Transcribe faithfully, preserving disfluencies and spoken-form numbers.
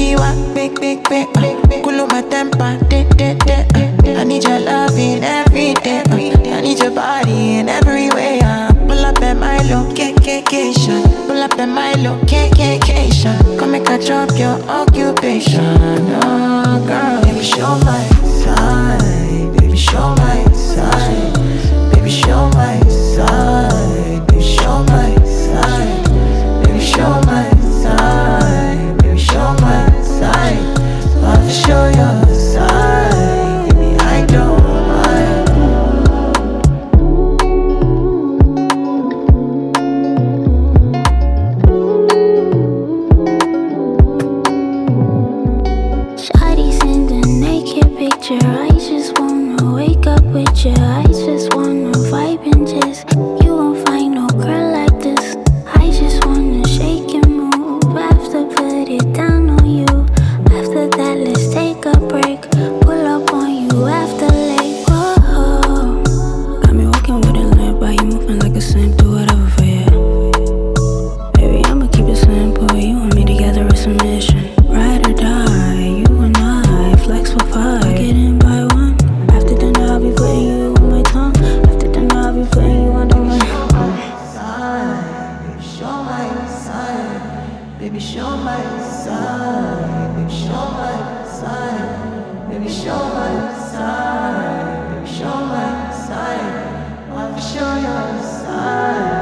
Giwa, big, big, big, uh, cool my temper, de, de, de, uh, I need your loving every day, uh, I need your body in every way, uh, pull up at my location, pull up at my location, come make I drop your occupation, oh girl, baby show my side, baby show my side, baby show my side, baby show my side, baby show my side, baby show my side, I'll show your side, baby I don't mind. Shawty send a naked picture, I just wanna wake up with you, I just wanna vibe and just, you won't find no girl like this, I just wanna shake and move, after put it down on you, after that let's take a break, pull up on you after late, whoa. Got me walking with a limp, but you moving like a simp, do whatever for you. Baby, I'ma keep it simple, you and me together is a mission, ride or die, you and I, flex for five, get in by one, after dinner I'll be putting you on my tongue, after dinner I'll be putting you under my Side, baby, show my side, baby, show my side, baby, show my side, baby, show my side, baby, show my side, I'll show your side.